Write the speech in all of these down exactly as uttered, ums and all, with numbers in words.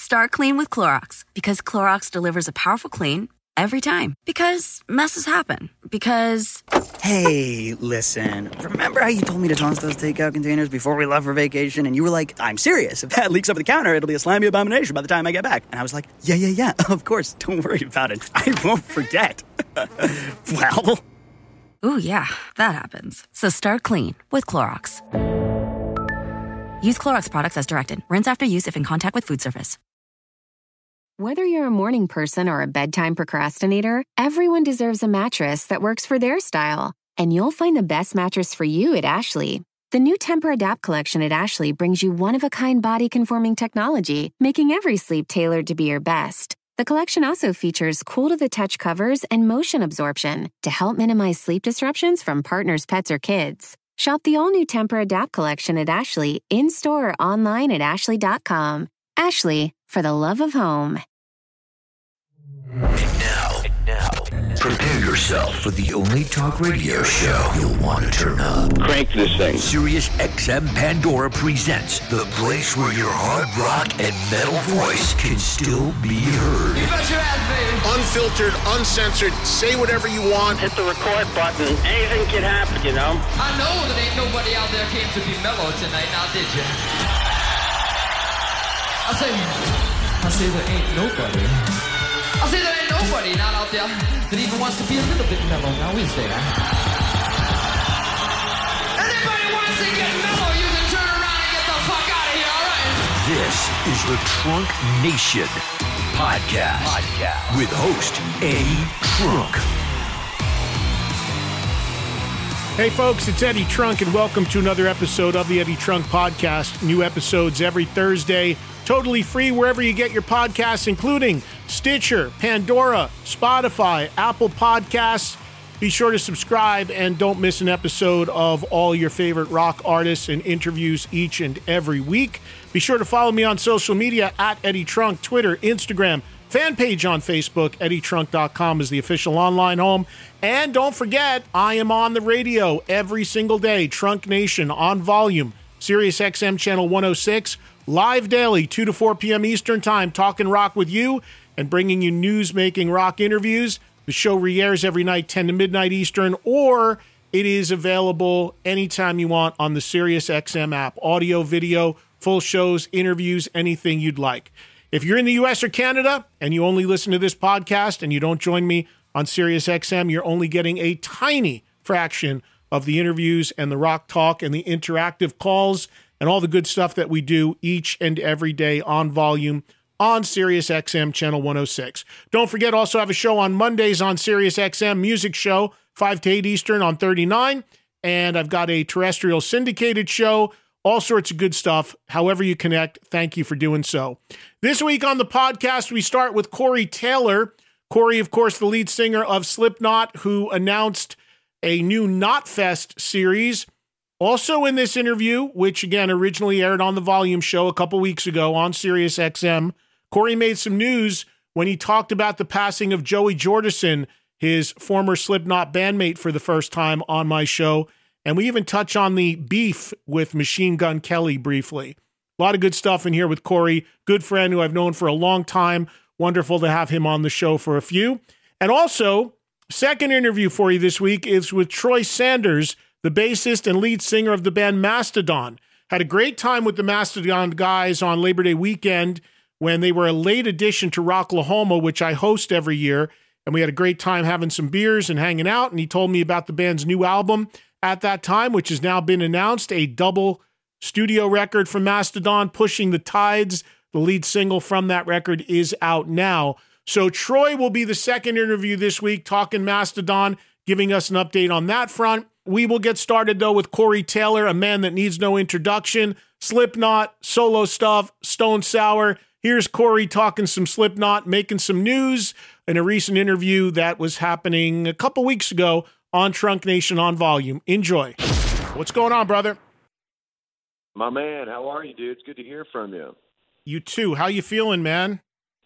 Start clean with Clorox, because Clorox delivers a powerful clean every time. Because messes happen. Because... Hey, listen. Remember how you told me to toss those takeout containers before we left for vacation? And you were like, I'm serious. If that leaks over the counter, it'll be a slimy abomination by the time I get back. And I was like, yeah, yeah, yeah, of course. Don't worry about it. I won't forget. Well... Ooh, yeah, that happens. So start clean with Clorox. Use Clorox products as directed. Rinse after use if in contact with food surface. Whether you're a morning person or a bedtime procrastinator, everyone deserves a mattress that works for their style. And you'll find the best mattress for you at Ashley. The new Temper-Adapt collection at Ashley brings you one-of-a-kind body-conforming technology, making every sleep tailored to be your best. The collection also features cool-to-the-touch covers and motion absorption to help minimize sleep disruptions from partners, pets, or kids. Shop the all-new Temper-Adapt collection at Ashley, in-store or online at ashley dot com. Ashley, for the love of home. And now, and now, prepare yourself for the only talk radio show you'll want to turn up. Crank this thing. Sirius X M Pandora presents the place where your hard rock and metal voice can still be heard. You bet your ass, baby. Unfiltered, uncensored, say whatever you want. Hit the record button. Anything can happen, you know? I know that ain't nobody out there came to be mellow tonight, now did you? I say, I say there ain't nobody. I say there ain't nobody not out there that even wants to be a little bit mellow, now is there? Anybody wants to get mellow, you can turn around and get the fuck out of here, all right? This is the Trunk Nation Podcast, Podcast. With host Eddie Trunk. Hey folks, it's Eddie Trunk and welcome to another episode of the Eddie Trunk Podcast. New episodes every Thursday, totally free wherever you get your podcasts, including Stitcher, Pandora, Spotify, Apple Podcasts. Be sure to subscribe and don't miss an episode of all your favorite rock artists and interviews each and every week. Be sure to follow me on social media at Eddie Trunk, Twitter, Instagram, fan page on Facebook. Eddie Trunk dot com is the official online home. And don't forget, I am on the radio every single day. Trunk Nation on volume, Sirius X M channel one oh six, live daily, two to four p.m. Eastern time, talking rock with you and bringing you news-making rock interviews. The show re-airs every night, ten to midnight Eastern, or it is available anytime you want on the Sirius X M app. Audio, video, full shows, interviews, anything you'd like. If you're in the U S or Canada and you only listen to this podcast and you don't join me on Sirius X M, you're only getting a tiny fraction of the interviews and the rock talk and the interactive calls and all the good stuff that we do each and every day on volume on Sirius X M channel one oh six. Don't forget, also have a show on Mondays on Sirius X M, music show, five to eight Eastern on thirty-nine. And I've got a terrestrial syndicated show, all sorts of good stuff. However you connect, thank you for doing so. This week on the podcast, we start with Corey Taylor. Corey, of course, the lead singer of Slipknot, who announced a new Knotfest series. Also in this interview, which again originally aired on the Volume Show a couple weeks ago on Sirius X M, Corey made some news when he talked about the passing of Joey Jordison, his former Slipknot bandmate, for the first time on my show. And we even touch on the beef with Machine Gun Kelly briefly. A lot of good stuff in here with Corey, good friend who I've known for a long time. Wonderful to have him on the show for a few. And also, second interview for you this week is with Troy Sanders, the bassist and lead singer of the band Mastodon. Had a great time with the Mastodon guys on Labor Day weekend when they were a late addition to Rocklahoma, which I host every year. And we had a great time having some beers and hanging out. And he told me about the band's new album at that time, which has now been announced, a double studio record from Mastodon, Pushing the Tides. The lead single from that record is out now. So Troy will be the second interview this week, talking Mastodon, giving us an update on that front. We will get started, though, with Corey Taylor, a man that needs no introduction. Slipknot, solo stuff, Stone Sour. Here's Corey talking some Slipknot, making some news in a recent interview that was happening a couple weeks ago on Trunk Nation on Volume. Enjoy. What's going on, brother? My man, how are you, dude? It's good to hear from you. You too. How you feeling, man?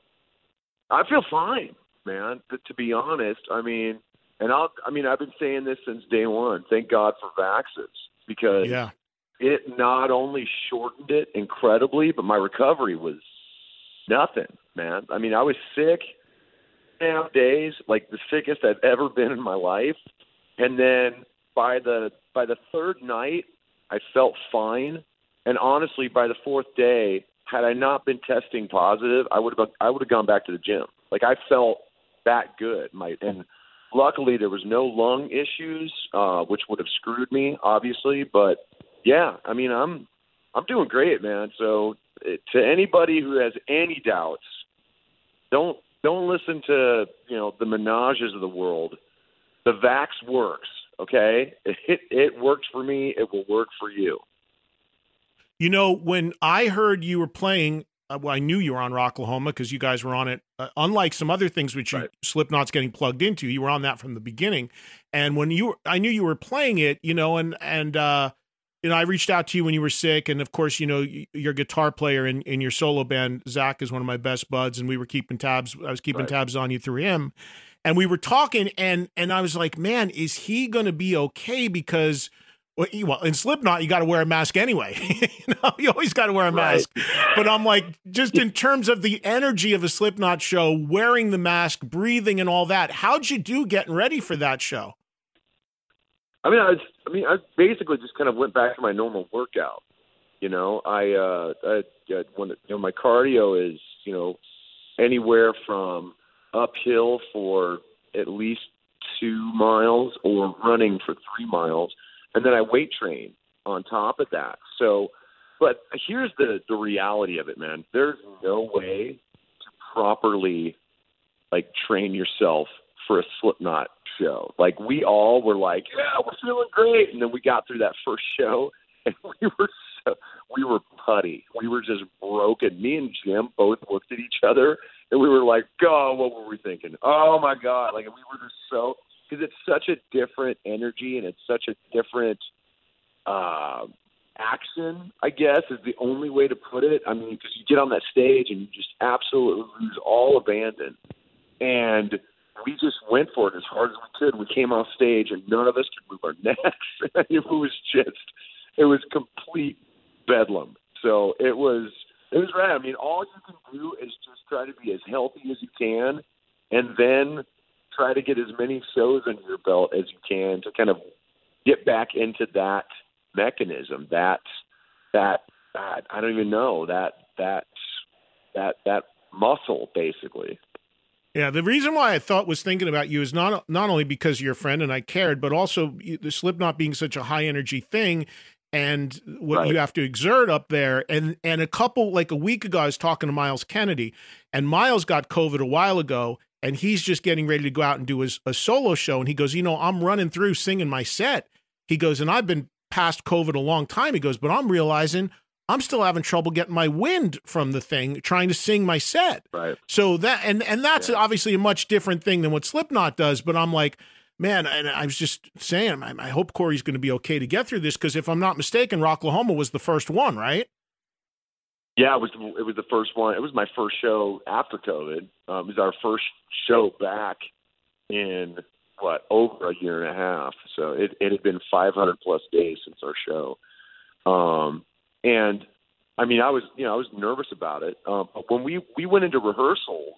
I feel fine, man. But to be honest, I mean, and I'll, I mean, I've been saying this since day one. Thank God for vaxxers, because yeah. it not only shortened it incredibly, but my recovery was nothing, man. I mean, I was sick half days, like the sickest I've ever been in my life. And then by the by the third night, I felt fine. And honestly, by the fourth day, had I not been testing positive, I would have I would have gone back to the gym. Like I felt that good. My and luckily there was no lung issues, uh, which would have screwed me, obviously. But yeah, I mean, I'm I'm doing great, man. So to anybody who has any doubts, don't don't listen to you know the menages of the world. The vax works, okay? It it worked for me. It will work for you. You know, when I heard you were playing, uh, well, I knew you were on Rocklahoma because you guys were on it. Uh, unlike some other things which you, right. Slipknot's getting plugged into, you were on that from the beginning. And when you, were, I knew you were playing it, you know, and and uh, you know, I reached out to you when you were sick, and of course, you know, your guitar player in, in your solo band, Zach, is one of my best buds, and we were keeping tabs. I was keeping right. tabs on you through him, and we were talking, and and I was like, man, is he going to be okay? Because Well, in Slipknot, you got to wear a mask anyway. you know, you always got to wear a mask. Right. But I'm like, just in terms of the energy of a Slipknot show, wearing the mask, breathing, and all that, how'd you do getting ready for that show? I mean, I, was, I mean, I basically just kind of went back to my normal workout. You know, I, uh, I, I when you know, my cardio is, you know, anywhere from uphill for at least two miles or running for three miles. And then I weight train on top of that. So, but here's the, the reality of it, man. There's no way to properly, like, train yourself for a Slipknot show. Like, we all were like, yeah, we're feeling great. And then we got through that first show, and we were so, we were putty. We were just broken. Me and Jim both looked at each other, and we were like, oh, what were we thinking? Oh, my God. Like, we were just so – because it's such a different energy and it's such a different uh, action, I guess, is the only way to put it. I mean, because you get on that stage and you just absolutely lose all abandon. And we just went for it as hard as we could. We came off stage and none of us could move our necks. It was just, it was complete bedlam. So it was, it was rad. I mean, all you can do is just try to be as healthy as you can, and then try to get as many shows under your belt as you can to kind of get back into that mechanism, that, that, that I don't even know, that, that, that, that muscle, basically. Yeah, the reason why I thought was thinking about you is not not only because you're a friend and I cared, but also the Slipknot being such a high energy thing and what right. you have to exert up there. And and a couple, like a week ago, I was talking to Miles Kennedy, and Miles got COVID a while ago, and he's just getting ready to go out and do his, a solo show. And he goes, you know, I'm running through singing my set. He goes, and I've been past COVID a long time. He goes, but I'm realizing I'm still having trouble getting my wind from the thing, trying to sing my set. Right. So that, and, and that's yeah. obviously a much different thing than what Slipknot does. But I'm like, man, and I was just saying, I, I hope Corey's going to be okay to get through this. Cause if I'm not mistaken, Rocklahoma was the first one, right? Yeah, it was, it was the first one. It was my first show after COVID. Um, it was our first show back in what, over a year and a half. So it, it had been five hundred plus days since our show. Um, And I mean, I was, you know, I was nervous about it. Um, but when we, we went into rehearsals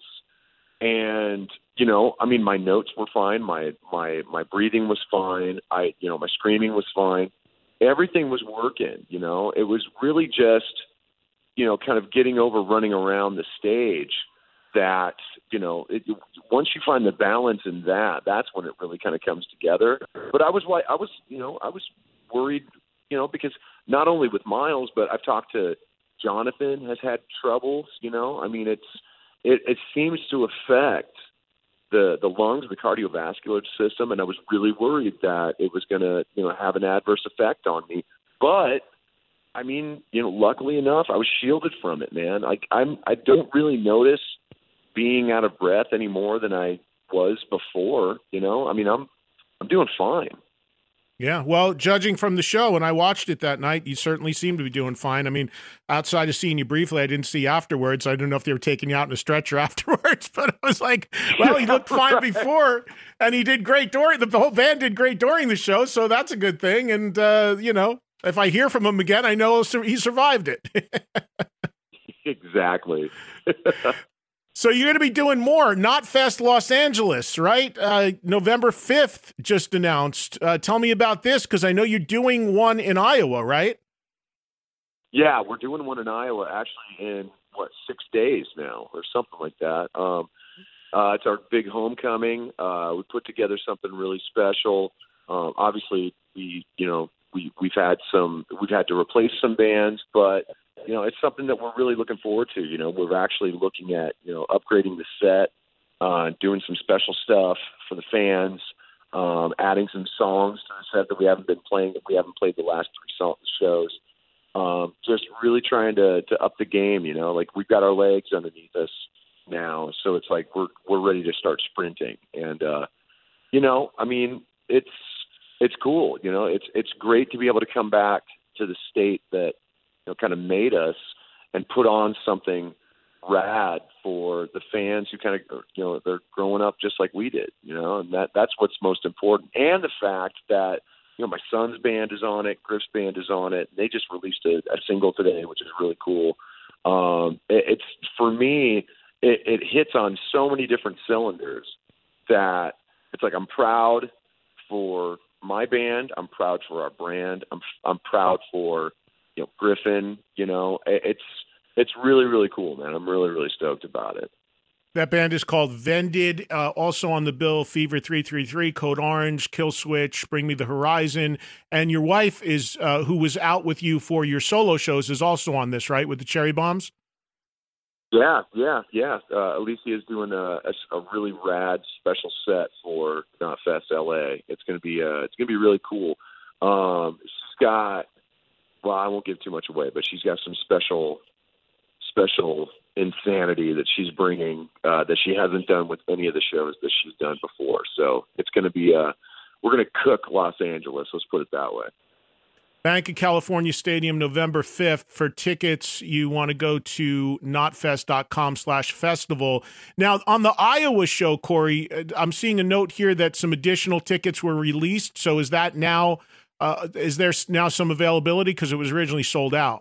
and, you know, I mean, my notes were fine. My, my, my breathing was fine. I, you know, my screaming was fine. Everything was working, you know, it was really just, you know, kind of getting over running around the stage that, you know, it, once you find the balance in that, that's when it really kind of comes together. But I was like, I was, you know, I was worried, you know, because not only with Miles, but I've talked to Jonathan has had troubles, you know, I mean, it's, it, it seems to affect the, the lungs, the cardiovascular system. And I was really worried that it was going to, you know, have an adverse effect on me. But I mean, you know, luckily enough, I was shielded from it, man. Like I'm, I don't really notice being out of breath any more than I was before, you know, I mean, I'm, I'm doing fine. Yeah, well, judging from the show, and I watched it that night, you certainly seem to be doing fine. I mean, outside of seeing you briefly, I didn't see you afterwards. I don't know if they were taking you out in a stretcher afterwards, but I was like, well, he looked fine right. before, and he did great during, the whole band did great during the show, so that's a good thing. And, uh, you know, if I hear from him again, I know he survived it. Exactly. So you're going to be doing more. Knotfest Los Angeles, right? Uh, November fifth just announced. Uh, tell me about this, because I know you're doing one in Iowa, right? Yeah, we're doing one in Iowa actually in, what, six days now or something like that. Um, uh, it's our big homecoming. Uh, we put together something really special. Um, obviously, we, you know, we, we've had some, we've had to replace some bands, but you know, it's something that we're really looking forward to. You know, we're actually looking at, you know, upgrading the set, uh, doing some special stuff for the fans, um, adding some songs to the set that we haven't been playing, that we haven't played the last three song shows. Um, just really trying to, to up the game, you know, like we've got our legs underneath us now. So it's like, we're, we're ready to start sprinting. And, uh, you know, I mean, it's, it's cool. You know, it's, it's great to be able to come back to the state that, you know, kind of made us and put on something rad for the fans who kind of, you know, they're growing up just like we did, you know, and that, that's what's most important. And the fact that, you know, my son's band is on it, Griff's band is on it. They just released a, a single today, which is really cool. Um, it, it's, for me, it, it hits on so many different cylinders that it's like, I'm proud for my band. I'm proud for our brand. I'm, I'm proud for, you know, Griffin, you know, it, it's, it's really, really cool, man. I'm really, really stoked about it. That band is called Vended. Uh, also on the bill, Fever three three three, Code Orange, Kill Switch, Bring Me the Horizon. And your wife is, uh, who was out with you for your solo shows, is also on this, right, with the Cherry Bombs? Yeah, yeah, yeah. Uh, Alicia is doing a, a, a really rad special set for Knotfest L A. It's gonna be, uh, it's gonna be really cool. Um, she's got, well, I won't give too much away, but she's got some special, special insanity that she's bringing uh, that she hasn't done with any of the shows that she's done before. So it's going to be, uh, we're going to cook Los Angeles. Let's put it that way. Banc of California Stadium, November fifth. For tickets, you want to go to knotfest.com slash festival. Now, on the Iowa show, Corey, I'm seeing a note here that some additional tickets were released. So is that now, uh, is there now some availability? Because it was originally sold out.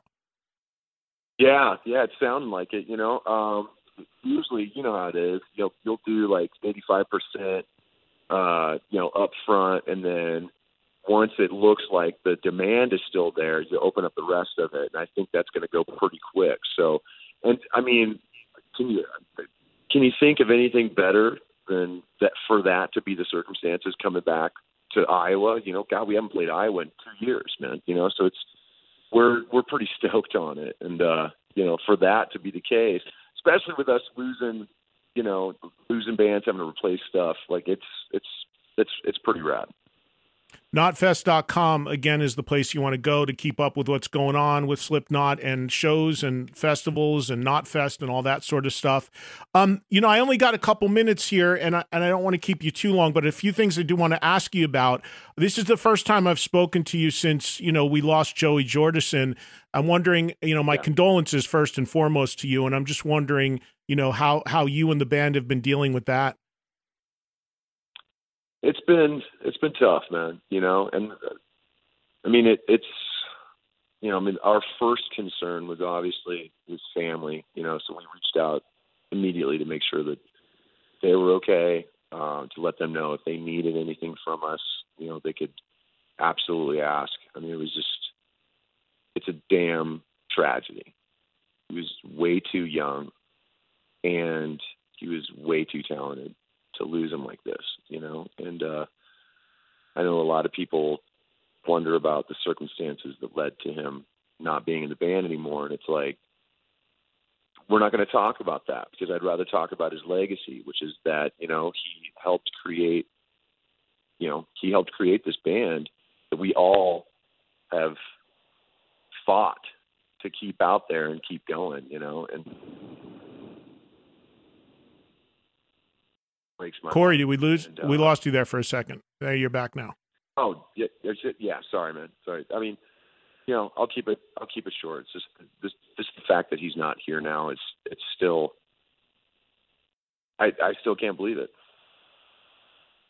Yeah, yeah, it sounded like it, you know. Um, usually, you know how it is. You'll you'll do like eighty-five percent, uh, you know, up front, and then once it looks like the demand is still there, you open up the rest of it, and I think that's going to go pretty quick. So, and I mean, can you can you think of anything better than that for that to be the circumstances coming back to Iowa? You know, God, we haven't played Iowa in two years, man. You know, so it's. We're we're pretty stoked on it, and uh, you know, for that to be the case, especially with us losing, you know, losing bands, having to replace stuff, like it's it's it's it's pretty rad. Knotfest dot com, again, is the place you want to go to keep up with what's going on with Slipknot and shows and festivals and Knotfest and all that sort of stuff. Um, you know, I only got a couple minutes here, and I, and I don't want to keep you too long, but a few things I do want to ask you about. This is the first time I've spoken to you since, you know, we lost Joey Jordison. I'm wondering, you know, my yeah. condolences first and foremost to you, and I'm just wondering, you know, how, how you and the band have been dealing with that. It's been it's been tough, man. You know, and uh, I mean it, it's you know, I mean our first concern was obviously his family. You know, so we reached out immediately to make sure that they were okay, uh, to let them know if they needed anything from us. You know, they could absolutely ask. I mean, it was just it's a damn tragedy. He was way too young, and he was way too talented to lose him like this, you know? And uh, I know a lot of people wonder about the circumstances that led to him not being in the band anymore. And it's like, we're not going to talk about that, because I'd rather talk about his legacy, which is that, you know, he helped create, you know, he helped create this band that we all have fought to keep out there and keep going, you know? And Corey, did we lose? And, uh, we lost you there for a second. There, you're back now. Oh, yeah, yeah. Sorry, man. Sorry. I mean, you know, I'll keep it. I'll keep it short. It's just this. Just the fact that he's not here now is. It's still. I I still can't believe it.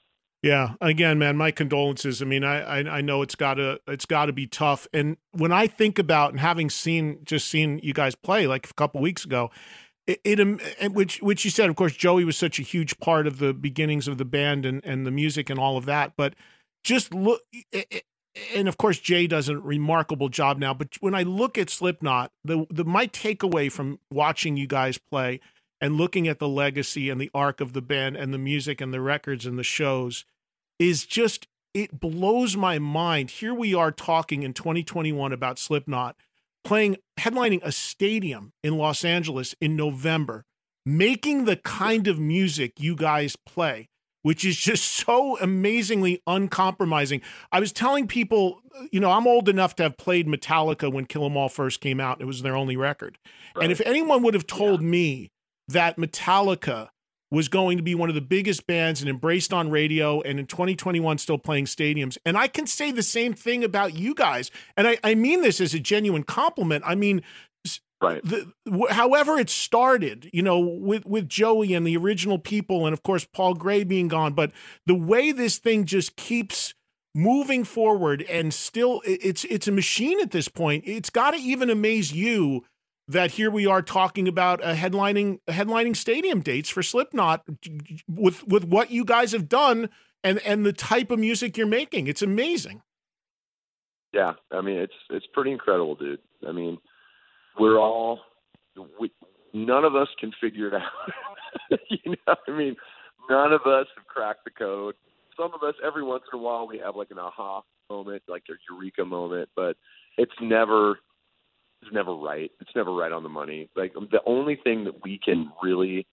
Yeah. Again, man, my condolences. I mean, I, I, I know it's gotta, it's gotta be tough. And when I think about, and having seen, just seen you guys play like a couple weeks ago, it, it um, which, which you said, of course, Joey was such a huge part of the beginnings of the band and, and the music and all of that, but just look, it, and of course, Jay does a remarkable job now, but when I look at Slipknot, the, the, my takeaway from watching you guys play and looking at the legacy and the arc of the band and the music and the records and the shows is just, it blows my mind. Here we are talking in twenty twenty-one about Slipknot playing, headlining a stadium in Los Angeles in November, making the kind of music you guys play, which is just so amazingly uncompromising. I was telling people, you know, I'm old enough to have played Metallica when Kill 'Em All first came out. It was their only record. Right. And if anyone would have told yeah. me that Metallica was going to be one of the biggest bands and embraced on radio and in twenty twenty-one still playing stadiums. And I can say the same thing about you guys. And I, I mean this as a genuine compliment. I mean, right. the, wh- however it started, you know, with, with Joey and the original people and, of course, Paul Gray being gone. But the way this thing just keeps moving forward and still it's it's a machine at this point. It's got to even amaze you that here we are talking about a headlining a headlining stadium dates for Slipknot with with what you guys have done and and the type of music you're making. It's amazing. Yeah, I mean it's it's pretty incredible, dude. I mean, we're all we, none of us can figure it out. You know, I mean, none of us have cracked the code. Some of us, every once in a while, we have like an aha moment, like a eureka moment, but it's never. It's never right. It's never right on the money. Like the only thing that we can really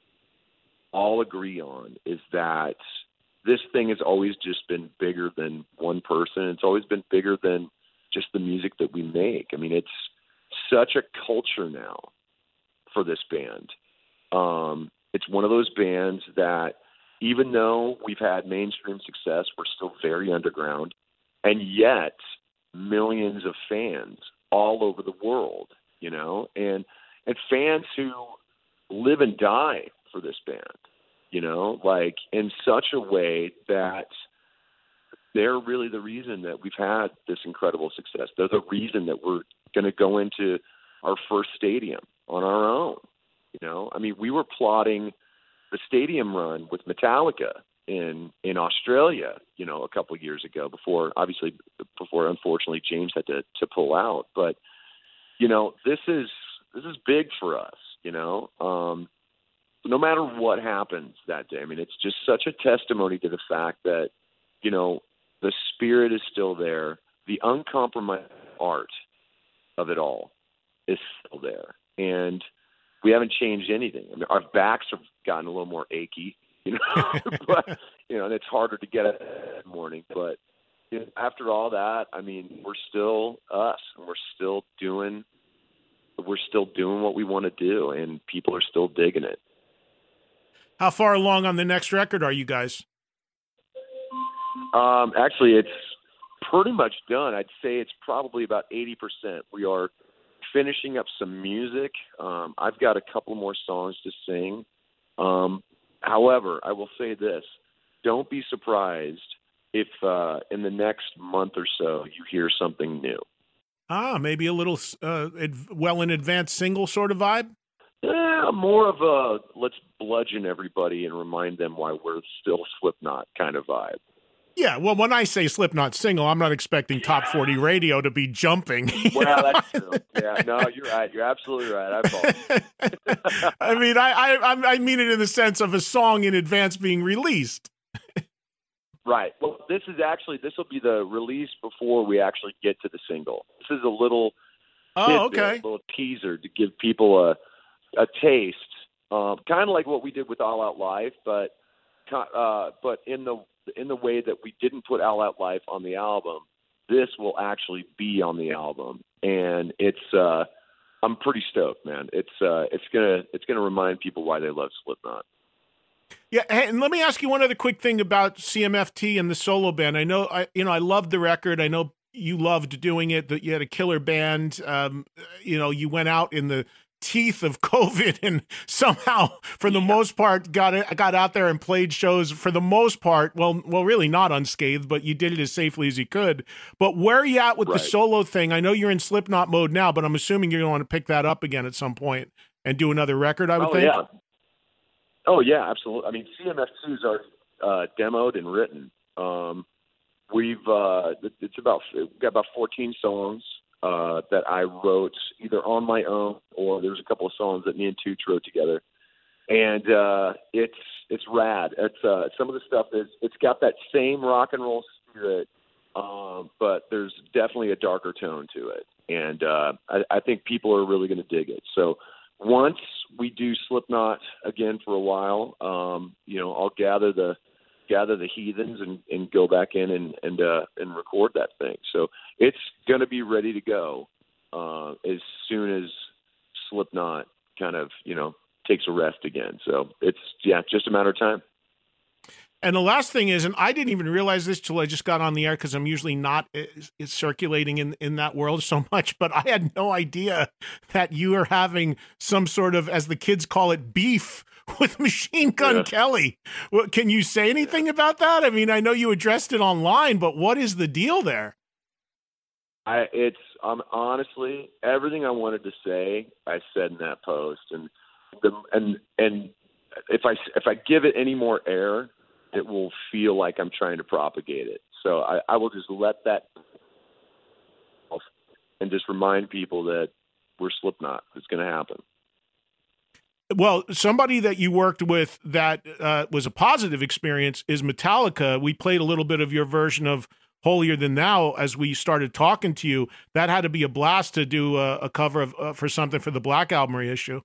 all agree on is that this thing has always just been bigger than one person. It's always been bigger than just the music that we make. I mean, it's such a culture now for this band. Um, it's one of those bands that even though we've had mainstream success, we're still very underground, and yet millions of fans all over the world, you know, and and fans who live and die for this band, you know, like in such a way that they're really the reason that we've had this incredible success. They're the reason that we're going to go into our first stadium on our own, you know. I mean, we were plotting the stadium run with Metallica in in Australia, you know, a couple of years ago before, obviously, before unfortunately James had to, to pull out. But, you know, this is this is big for us, you know. Um, no matter what happens that day, I mean, it's just such a testimony to the fact that, you know, the spirit is still there. The uncompromised art of it all is still there. And we haven't changed anything. I mean, our backs have gotten a little more achy. You know, but you know, and it's harder to get up in the morning. But you know, after all that, I mean, we're still us, and we're still doing, we're still doing what we want to do, and people are still digging it. How far along on the next record are you guys? Um, actually, it's pretty much done. I'd say it's probably about eighty percent. We are finishing up some music. Um, I've got a couple more songs to sing. Um, However, I will say this, don't be surprised if uh, in the next month or so you hear something new. Ah, maybe a little uh, well in advance single sort of vibe? Yeah, more of a let's bludgeon everybody and remind them why we're still Slipknot kind of vibe. Yeah, well, when I say Slipknot single, I'm not expecting top forty radio to be jumping. Well, know? That's true. Yeah, no, you're right. You're absolutely right. I apologize. I mean, I, I I mean it in the sense of a song in advance being released. Right. Well, this is actually, this will be the release before we actually get to the single. This is a little, oh, tidbit, okay, a little teaser to give people a a taste, um, kind of like what we did with All Out Life, but uh, but in the in the way that we didn't put All Out Life on the album, this will actually be on the album, and it's uh, I'm pretty stoked, man. It's uh, it's gonna it's gonna remind people why they love Slipknot. Yeah, and let me ask you one other quick thing about C M F T and the solo band. I know, I you know, I loved the record. I know you loved doing it. That you had a killer band. Um, you know, you went out in the teeth of COVID and somehow, for the yeah. most part, got it, got out there and played shows for the most part. Well, well, really not unscathed, but you did it as safely as you could. But where are you at with right. the solo thing? I know you're in Slipknot mode now, but I'm assuming you're going to want to pick that up again at some point and do another record, I would oh, think. Yeah. Oh, yeah, absolutely. I mean, C M F two is already uh, demoed and written. Um, we've uh, it's about we've got about fourteen songs. Uh, that I wrote either on my own or there's a couple of songs that me and Tooch wrote together, and uh, it's it's rad. It's uh, some of the stuff is it's got that same rock and roll spirit, um, but there's definitely a darker tone to it, and uh, I, I think people are really going to dig it. So once we do Slipknot again for a while, um, you know, I'll gather the gather the heathens and, and go back in and and uh, and record that thing. So it's going to be ready to go uh, as soon as Slipknot kind of, you know, takes a rest again. So it's, yeah, just a matter of time. And the last thing is, and I didn't even realize this till I just got on the air because I'm usually not is, is circulating in, in that world so much, but I had no idea that you are having some sort of, as the kids call it, beef with Machine Gun yeah. Kelly. Well, can you say anything about that? I mean, I know you addressed it online, but what is the deal there? I, it's um, honestly everything I wanted to say, I said in that post, and the, and and if I if I give it any more air, it will feel like I'm trying to propagate it. So I, I will just let that and just remind people that we're Slipknot. It's going to happen. Well, somebody that you worked with that uh, was a positive experience is Metallica. We played a little bit of your version of Holier Than Thou as we started talking to you. That had to be a blast to do a, a cover of uh, for something for the Black Album reissue.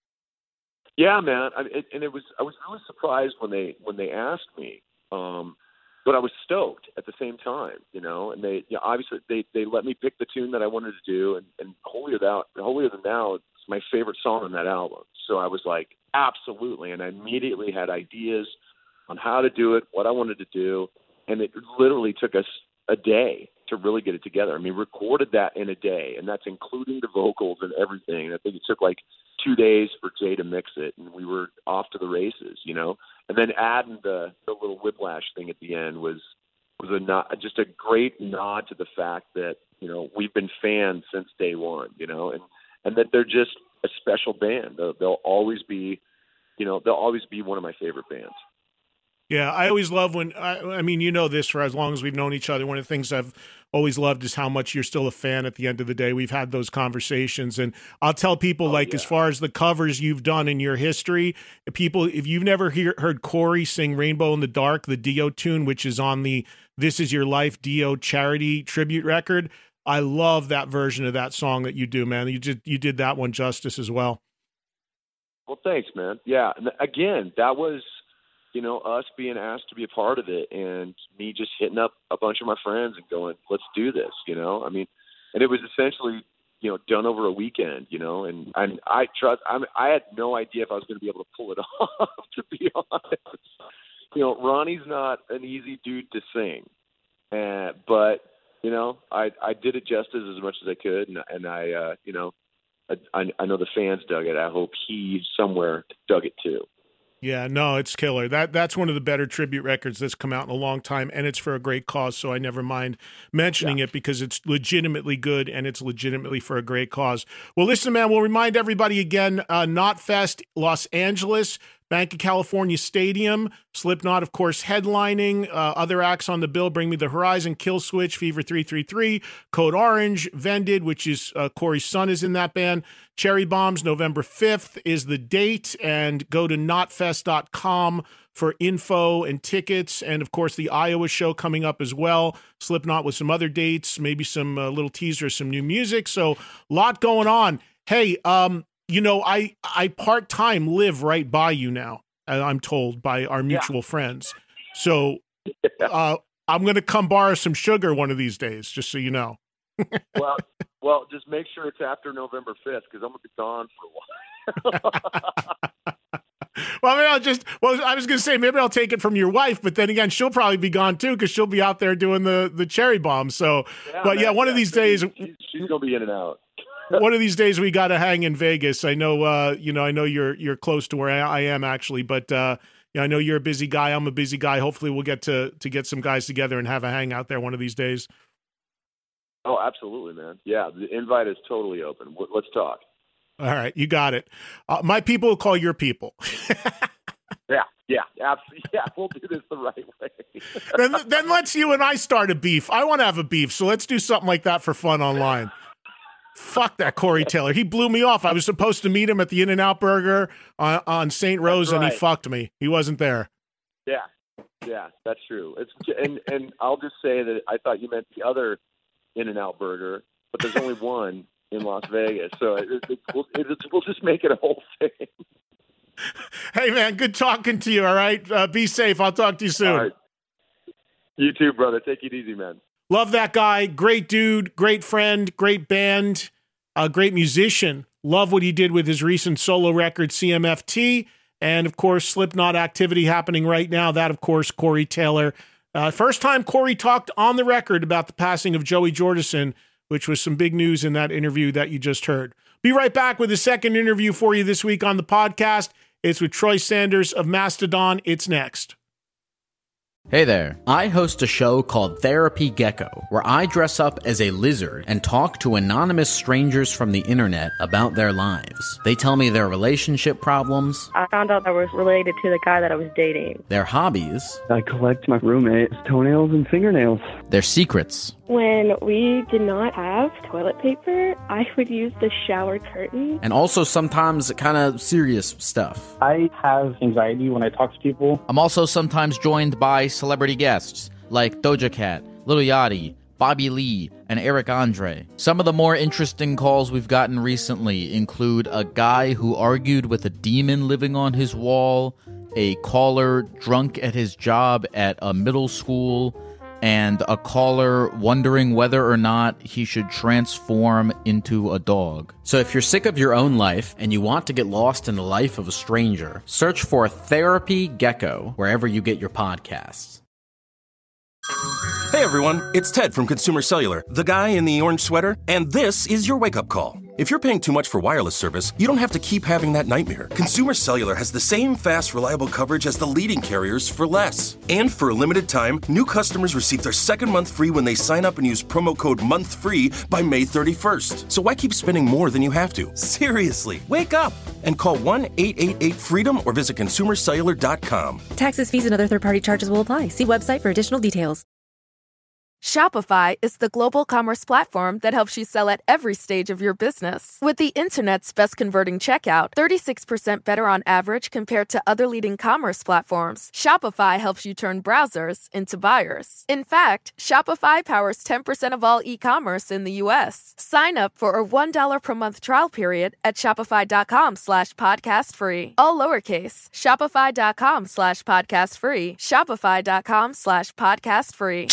Yeah, man, I, it, and it was I was really surprised when they when they asked me, um, but I was stoked at the same time, you know. And they, you know, obviously they, they let me pick the tune that I wanted to do, and, and Holier Thou Holier Than Thou is my favorite song on that album. So I was like, absolutely, and I immediately had ideas on how to do it, what I wanted to do, and it literally took us a day to really get it together. I mean, recorded that in a day, and that's including the vocals and everything. I think it took like two days for Jay to mix it, and we were off to the races, you know. And then adding the, the little whiplash thing at the end was was a not, just a great nod to the fact that, you know, we've been fans since day one, you know, and, and that they're just a special band. They'll, they'll always be, you know, they'll always be one of my favorite bands. Yeah, I always love when, I, I mean, you know this for as long as we've known each other. One of the things I've always loved is how much you're still a fan at the end of the day. We've had those conversations. And I'll tell people, oh, like, yeah. as far as the covers you've done in your history, people, if you've never hear, heard Corey sing Rainbow in the Dark, the Dio tune, which is on the This Is Your Life Dio charity tribute record, I love that version of that song that you do, man. You did, you did that one justice as well. Well, thanks, man. Yeah. And again, that was, you know, us being asked to be a part of it and me just hitting up a bunch of my friends and going, let's do this, you know? I mean, and it was essentially, you know, done over a weekend, you know, and I, I trust, I, I had no idea if I was going to be able to pull it off, to be honest. You know, Ronnie's not an easy dude to sing, uh, but, you know, I, I did it justice as much as I could, and, and I, uh, you know, I, I know the fans dug it. I hope he somewhere dug it too. Yeah, no, it's killer. That that's one of the better tribute records that's come out in a long time, and it's for a great cause, so I never mind mentioning yeah. it because it's legitimately good and it's legitimately for a great cause. Well, listen, man, we'll remind everybody again, uh, Knotfest, Los Angeles, Banc of California Stadium, Slipknot, of course, headlining. Uh, other acts on the bill, Bring Me the Horizon, Kill Switch, Fever three three three, Code Orange, Vended, which is uh, Corey's son is in that band. Cherry Bombs, November fifth is the date, and go to knotfest dot com for info and tickets. And, of course, the Iowa show coming up as well. Slipknot with some other dates, maybe some uh, little teasers, some new music. So a lot going on. Hey, um, you know, I, I part-time live right by you now, I'm told, by our mutual yeah. friends. So uh, I'm going to come borrow some sugar one of these days, just so you know. well, well, just make sure it's after November fifth, because I'm going to be gone for a while. Well, maybe I'll just, well, I was going to say, maybe I'll take it from your wife, but then again, she'll probably be gone too, because she'll be out there doing the, the Cherry Bomb. So, yeah, but man, yeah, one yeah, of these days. She's, she's going to be in and out. one of these days we got to hang in Vegas. I know, uh, you know, I know you're you're close to where I, I am actually, but uh, you know, I know you're a busy guy. I'm a busy guy. Hopefully, we'll get to to get some guys together and have a hang out there one of these days. Oh, absolutely, man. Yeah, the invite is totally open. Let's talk. All right, you got it. Uh, my people will call your people. yeah, yeah, absolutely. Yeah, we'll do this the right way. then, then let's you and I start a beef. I want to have a beef, so let's do something like that for fun online. Fuck that Corey Taylor. He blew me off. I was supposed to meet him at the In-N-Out Burger on, on Saint Rose, right. And he fucked me. He wasn't there. Yeah, yeah, that's true. It's and and I'll just say that I thought you meant the other In-N-Out Burger, but there's only one in Las Vegas, so it, it, it, we'll, it, we'll just make it a whole thing. Hey, man, good talking to you, all right? Uh, be safe. I'll talk to you soon. All right. You too, brother. Take it easy, man. Love that guy. Great dude, great friend, great band, a great musician. Love what he did with his recent solo record, C M F T, and, of course, Slipknot activity happening right now. That, of course, Corey Taylor. Uh, first time Corey talked on the record about the passing of Joey Jordison, which was some big news in that interview that you just heard. Be right back with a second interview for you this week on the podcast. It's with Troy Sanders of Mastodon. It's next. Hey there. I host a show called Therapy Gecko, where I dress up as a lizard and talk to anonymous strangers from the internet about their lives. They tell me their relationship problems. I found out I was related to the guy that I was dating. Their hobbies. I collect my roommate's toenails and fingernails. Their secrets. When we did not have toilet paper, I would use the shower curtain. And also sometimes kind of serious stuff. I have anxiety when I talk to people. I'm also sometimes joined by celebrity guests like Doja Cat, Lil Yachty, Bobby Lee, and Eric Andre. Some of the more interesting calls we've gotten recently include a guy who argued with a demon living on his wall, a caller drunk at his job at a middle school, and a caller wondering whether or not he should transform into a dog. So if you're sick of your own life and you want to get lost in the life of a stranger, search for Therapy Gecko wherever you get your podcasts. Hey everyone, it's Ted from Consumer Cellular, the guy in the orange sweater, and this is your wake-up call. If you're paying too much for wireless service, you don't have to keep having that nightmare. Consumer Cellular has the same fast, reliable coverage as the leading carriers for less. And for a limited time, new customers receive their second month free when they sign up and use promo code MONTHFREE by May thirty-first. So why keep spending more than you have to? Seriously, wake up and call one eight eight eight FREEDOM or visit consumer cellular dot com. Taxes, fees, and other third-party charges will apply. See website for additional details. Shopify is the global commerce platform that helps you sell at every stage of your business. With the internet's best converting checkout, thirty-six percent better on average compared to other leading commerce platforms, Shopify helps you turn browsers into buyers. In fact, Shopify powers ten percent of all e-commerce in the U S. Sign up for a one dollar per month trial period at shopify.com slash podcast free. All lowercase, shopify.com slash podcast free, shopify.com slash podcast free.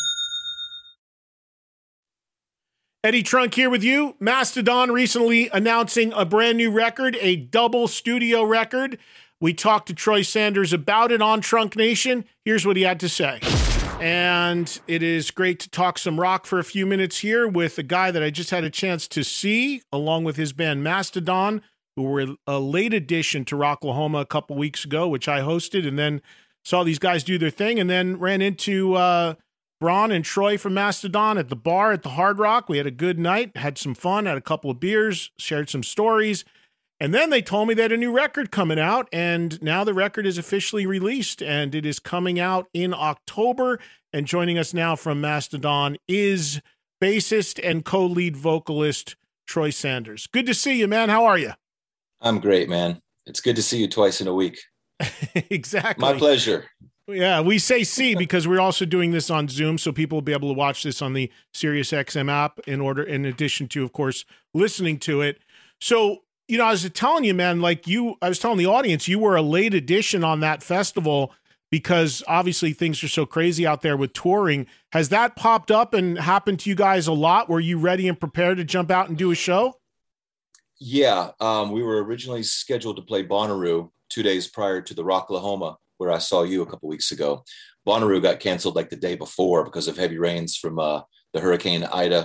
Eddie Trunk here with you. Mastodon recently announcing a brand new record, a double studio record. We talked to Troy Sanders about it on Trunk Nation. Here's what he had to say. And it is great to talk some rock for a few minutes here with a guy that I just had a chance to see, along with his band Mastodon, who were a late addition to Rocklahoma a couple weeks ago, which I hosted, and then saw these guys do their thing, and then ran into uh, Braun and Troy from Mastodon at the bar at the Hard Rock. We had a good night, had some fun, had a couple of beers, shared some stories. And then they told me they had a new record coming out, and now the record is officially released, and it is coming out in October. And joining us now from Mastodon is bassist and co-lead vocalist Troy Sanders. Good to see you, man. How are you? I'm great, man. It's good to see you twice in a week. Exactly. My pleasure. Yeah, we say see because we're also doing this on Zoom, so people will be able to watch this on the SiriusXM app in order, in addition to, of course, listening to it. So, you know, I was telling you, man, like you, I was telling the audience, you were a late addition on that festival because obviously things are so crazy out there with touring. Has that popped up and happened to you guys a lot? Were you ready and prepared to jump out and do a show? Yeah, um, we were originally scheduled to play Bonnaroo two days prior to the Rocklahoma, where I saw you a couple weeks ago. Bonnaroo got canceled like the day before because of heavy rains from uh, the Hurricane Ida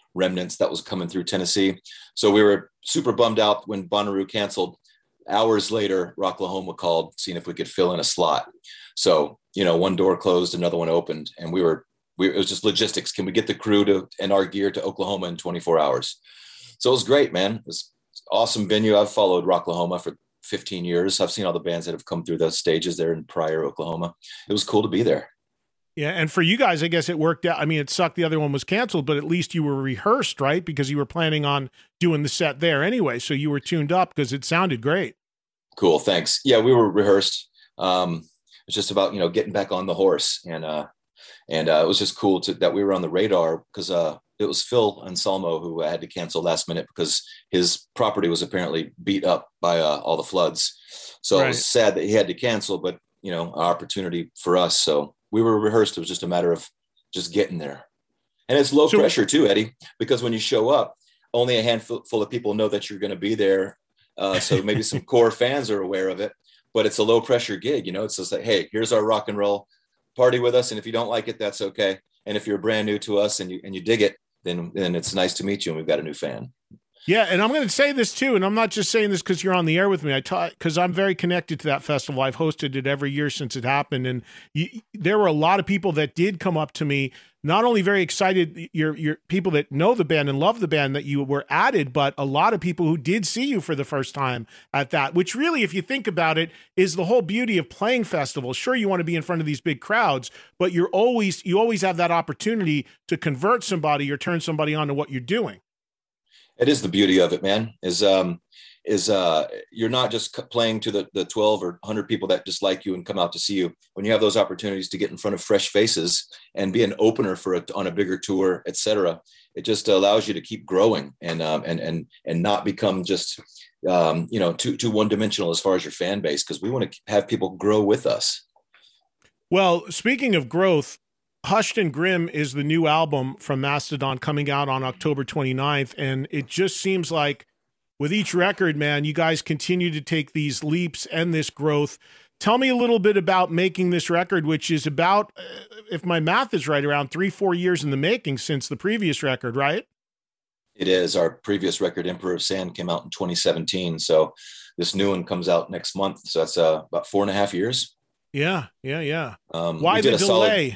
remnants that was coming through Tennessee. So we were super bummed out when Bonnaroo canceled. Hours later, Rocklahoma called, seeing if we could fill in a slot. So, you know, one door closed, another one opened, and we were, we, it was just logistics. Can we get the crew to and our gear to Oklahoma in twenty-four hours? So it was great, man. It was an awesome venue. I've followed Rocklahoma for fifteen years. I've seen all the bands that have come through those stages there in Pryor, Oklahoma. It was cool to be there. Yeah, and for you guys, I guess it worked out. I mean, it sucked the other one was canceled, but at least you were rehearsed, right? Because you were planning on doing the set there anyway, so you were tuned up because it sounded great. Cool, thanks. Yeah, we were rehearsed. Um, it's just about, you know, getting back on the horse, and uh, and uh, it was just cool to, that we were on the radar because uh, it was Phil Anselmo who had to cancel last minute because his property was apparently beat up by uh, all the floods. So right. It was sad that he had to cancel, but you know, an opportunity for us. So we were rehearsed. It was just a matter of just getting there. And it's low so, pressure too, Eddie, because when you show up, only a handful full of people know that you're going to be there. Uh, so maybe some core fans are aware of it, but it's a low pressure gig. You know, it's just like, hey, here's our rock and roll, party with us. And if you don't like it, that's okay. And if you're brand new to us and you, and you dig it, then, then it's nice to meet you. And we've got a new fan. Yeah, and I'm going to say this too, and I'm not just saying this because you're on the air with me. I taught because I'm very connected to that festival. I've hosted it every year since it happened, and you, there were a lot of people that did come up to me, not only very excited, you're, you're people that know the band and love the band that you were added, but a lot of people who did see you for the first time at that, which really, if you think about it, is the whole beauty of playing festivals. Sure, you want to be in front of these big crowds, but you're always you always have that opportunity to convert somebody or turn somebody on to what you're doing. It is the beauty of it, man, is um, is uh, you're not just playing to the, the twelve or one hundred people that just like you and come out to see you. When you have those opportunities to get in front of fresh faces and be an opener for a, on a bigger tour, et cetera, it just allows you to keep growing and um, and and and not become just um, you know too too one dimensional as far as your fan base, because we want to have people grow with us. Well, speaking of growth, Hushed and Grim is the new album from Mastodon coming out on October twenty-ninth, and it just seems like with each record, man, you guys continue to take these leaps and this growth. Tell me a little bit about making this record, which is about, if my math is right, around three, four years in the making since the previous record, right? It is. Our previous record, Emperor of Sand, came out in twenty seventeen, so this new one comes out next month, so that's uh, about four and a half years. Yeah, yeah, yeah. Um, Why the delay? Solid...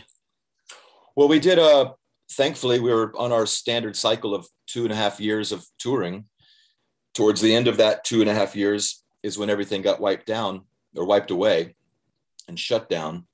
Well, we did, uh, thankfully, we were on our standard cycle of two and a half years of touring. Towards the end of that two and a half years is when everything got wiped down or wiped away and shut down.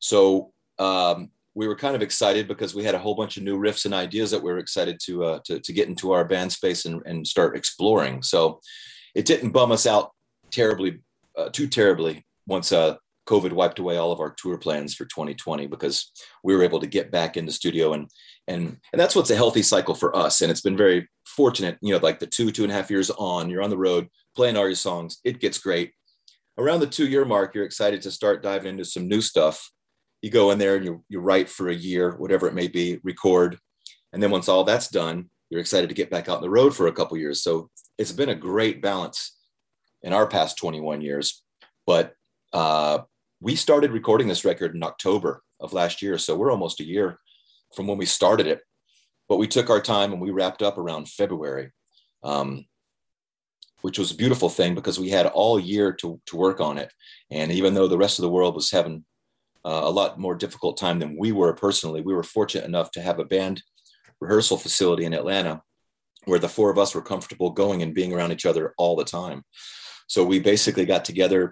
So um, we were kind of excited because we had a whole bunch of new riffs and ideas that we were excited to uh, to, to get into our band space and, and start exploring. So it didn't bum us out terribly, uh, too terribly once uh, COVID wiped away all of our tour plans for twenty twenty, because we were able to get back in the studio and, and, and that's what's a healthy cycle for us. And it's been very fortunate, you know, like the two, two and a half years on, you're on the road playing all your songs. It gets great. Around the two year mark, you're excited to start diving into some new stuff. You go in there and you, you write for a year, whatever it may be, record. And then once all that's done, you're excited to get back out on the road for a couple of years. So it's been a great balance in our past twenty-one years, but, uh, we started recording this record in October of last year. So we're almost a year from when we started it, but we took our time and we wrapped up around February, um, which was a beautiful thing because we had all year to, to work on it. And even though the rest of the world was having uh, a lot more difficult time than we were personally, we were fortunate enough to have a band rehearsal facility in Atlanta where the four of us were comfortable going and being around each other all the time. So we basically got together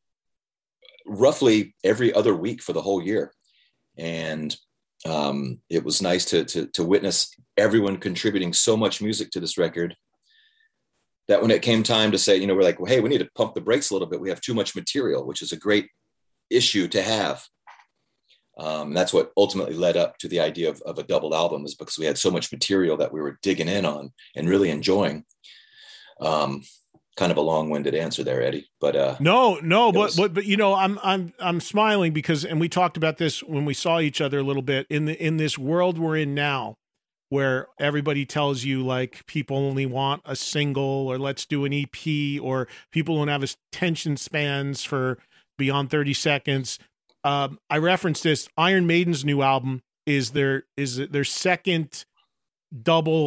roughly every other week for the whole year. And um, it was nice to, to, to witness everyone contributing so much music to this record that when it came time to say, you know, we're like, well, hey, we need to pump the brakes a little bit. We have too much material, which is a great issue to have. Um, and that's what ultimately led up to the idea of, of a double album, is because we had so much material that we were digging in on and really enjoying. Um, kind of a long-winded answer there, Eddie, but uh no no but, was... but but you know i'm i'm i'm smiling because, and we talked about this when we saw each other a little bit, in the in this world we're in now where everybody tells you like people only want a single, or let's do an E P, or people don't have attention spans for beyond thirty seconds. um I referenced this. Iron Maiden's new album is their is their second double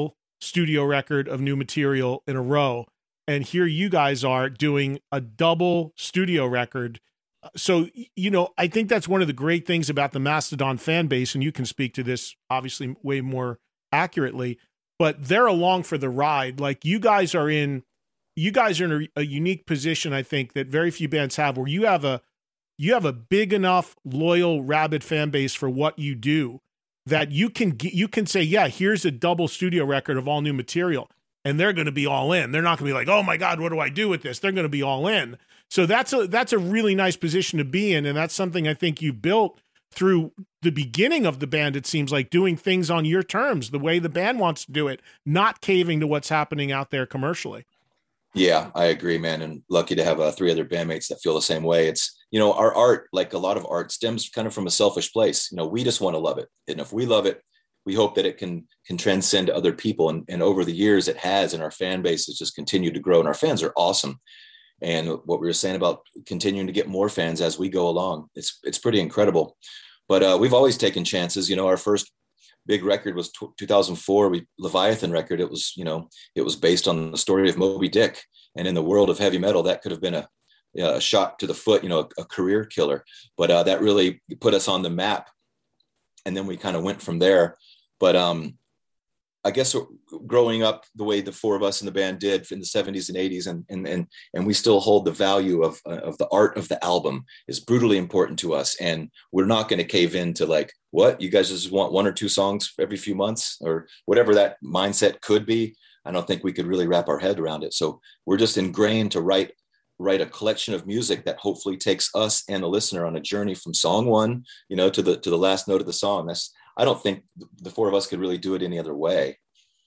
studio record of new material in a row. And here you guys are doing a double studio record. So, you know, I think that's one of the great things about the Mastodon fan base, and you can speak to this obviously way more accurately, but they're along for the ride. Like you guys are in, you guys are in a, a unique position, I think, that very few bands have, where you have a, you have a big enough, loyal, rabid fan base for what you do that you can, you can say, yeah, here's a double studio record of all new material. And they're going to be all in. They're not going to be like, oh my God, what do I do with this? They're going to be all in. So that's a, that's a really nice position to be in. And that's something I think you built through the beginning of the band. It seems like doing things on your terms, the way the band wants to do it, not caving to what's happening out there commercially. Yeah, I agree, man. And lucky to have uh, three other bandmates that feel the same way. It's, you know, our art, like a lot of art, stems kind of from a selfish place. You know, we just want to love it. And if we love it, we hope that it can can transcend other people. And, and over the years it has, and our fan base has just continued to grow, and our fans are awesome. And what we were saying about continuing to get more fans as we go along, it's, it's pretty incredible. But uh, we've always taken chances. You know, our first big record was t- two thousand four, we Leviathan record. It was, you know, it was based on the story of Moby Dick. And in the world of heavy metal, that could have been a, a shot to the foot, you know, a, a career killer. But uh, that really put us on the map. And then we kind of went from there. But um, I guess growing up the way the four of us in the band did in the seventies and eighties, and and and and we still hold the value of uh, of the art of the album is brutally important to us, and we're not going to cave into like, what, you guys just want one or two songs every few months or whatever that mindset could be. I don't think we could really wrap our head around it. So we're just ingrained to write write a collection of music that hopefully takes us and the listener on a journey from song one, you know, to the to the last note of the song. That's I don't think the four of us could really do it any other way.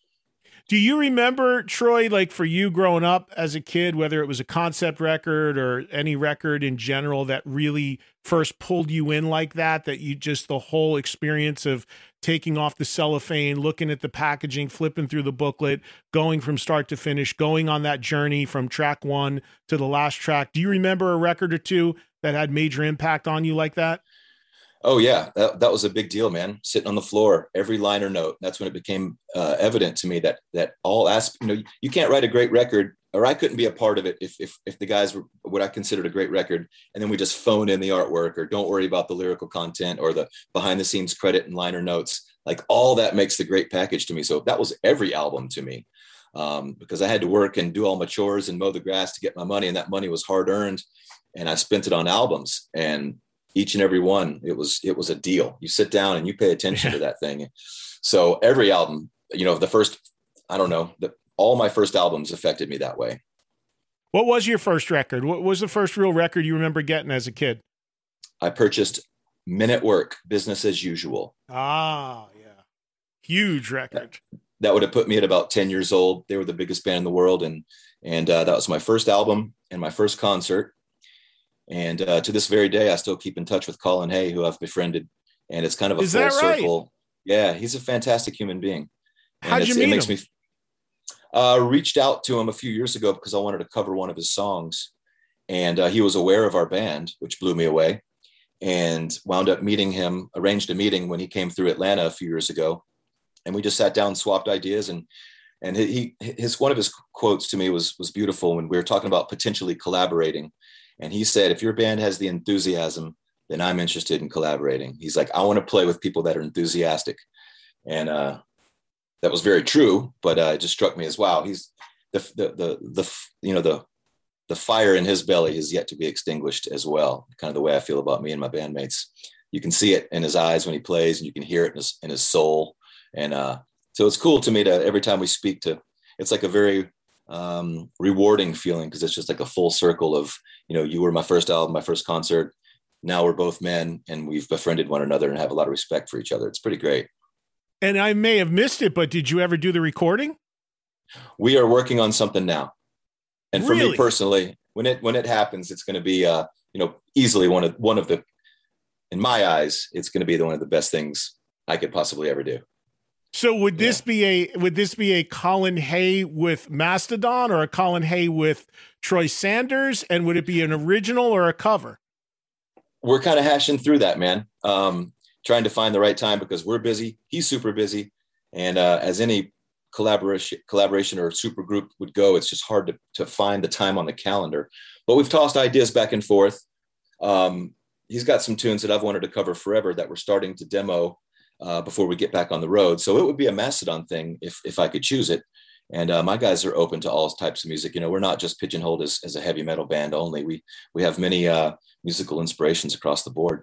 Do you remember, Troy, like for you growing up as a kid, whether it was a concept record or any record in general that really first pulled you in like that, that you just the whole experience of taking off the cellophane, looking at the packaging, flipping through the booklet, going from start to finish, going on that journey from track one to the last track? Do you remember a record or two that had major impact on you like that? Oh yeah, that, that was a big deal, man. Sitting on the floor, every liner note. That's when it became uh, evident to me that that all aspects, you know, you can't write a great record, or I couldn't be a part of it if if if the guys were what I considered a great record, and then we just phone in the artwork, or don't worry about the lyrical content or the behind the scenes credit and liner notes. Like all that makes the great package to me. So that was every album to me, um, because I had to work and do all my chores and mow the grass to get my money, and that money was hard earned, and I spent it on albums. And each and every one, it was, it was a deal. You sit down and you pay attention to that thing. So every album, you know, the first, I don't know, the, all my first albums affected me that way. What was your first record? What was the first real record you remember getting as a kid? I purchased Men at Work, Business as Usual. Ah, yeah. Huge record. That, that would have put me at about ten years old. They were the biggest band in the world. And, and uh, that was my first album and my first concert. And uh, to this very day, I still keep in touch with Colin Hay, who I've befriended. And it's kind of a Is full that right? circle. Yeah, he's a fantastic human being. And How'd you meet it makes him? me uh, reached out to him a few years ago because I wanted to cover one of his songs. And uh, he was aware of our band, which blew me away. And wound up meeting him, arranged a meeting when he came through Atlanta a few years ago. And we just sat down, swapped ideas. And and he his one of his quotes to me was was beautiful when we were talking about potentially collaborating. And he said, if your band has the enthusiasm, then I'm interested in collaborating. He's like, I want to play with people that are enthusiastic. And uh, that was very true, but uh, it just struck me as, wow, he's the, the, the, the, you know, the, the fire in his belly is yet to be extinguished as well. Kind of the way I feel about me and my bandmates. You can see it in his eyes when he plays, and you can hear it in his, in his soul. And uh, so it's cool to me to every time we speak to, it's like a very um, rewarding feeling, because it's just like a full circle of, you know, you were my first album, my first concert. Now we're both men, and we've befriended one another and have a lot of respect for each other. It's pretty great. And I may have missed it, but did you ever do the recording? We are working on something now. And for Really? me personally, when it, when it happens, it's going to be, uh, you know, easily one of, one of the, in my eyes, it's going to be the, one of the best things I could possibly ever do. So would this be a would this be a Colin Hay with Mastodon, or a Colin Hay with Troy Sanders? And would it be an original or a cover? We're kind of hashing through that, man. Um, trying to find the right time, because we're busy. He's super busy. And uh, as any collaboration collaboration or super group would go, it's just hard to, to find the time on the calendar. But we've tossed ideas back and forth. Um, he's got some tunes that I've wanted to cover forever that we're starting to demo uh, before we get back on the road. So it would be a Mastodon thing if if I could choose it. And uh, my guys are open to all types of music. You know, we're not just pigeonholed as, as a heavy metal band only. We we have many uh, musical inspirations across the board.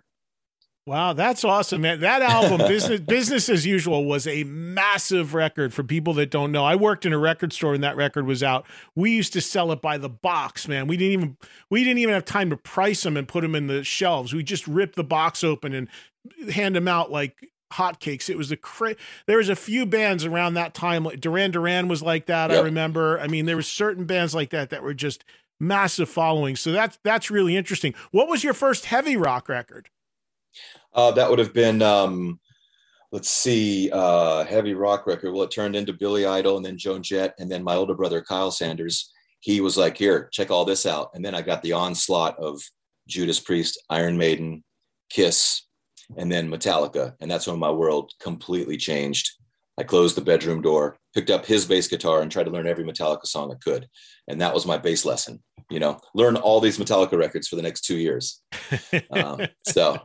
Wow, that's awesome, man. That album, Business Business as Usual, was a massive record for people that don't know. I worked in a record store when that record was out. We used to sell it by the box, man. We didn't even we didn't even have time to price them and put them in the shelves. We just ripped the box open and hand them out like hotcakes. It was a cra- there was a few bands around that time. Like Duran Duran was like that, yep. I remember. I mean, there were certain bands like that that were just massive followings. So that's that's really interesting. What was your first heavy rock record? Uh, that would have been, um, let's see, uh, heavy rock record. Well, it turned into Billy Idol and then Joan Jett. And then my older brother, Kyle Sanders, he was like, here, check all this out. And then I got the onslaught of Judas Priest, Iron Maiden, Kiss, and then Metallica. And that's when my world completely changed. I closed the bedroom door, picked up his bass guitar and tried to learn every Metallica song I could. And that was my bass lesson, you know, learn all these Metallica records for the next two years. Um, so...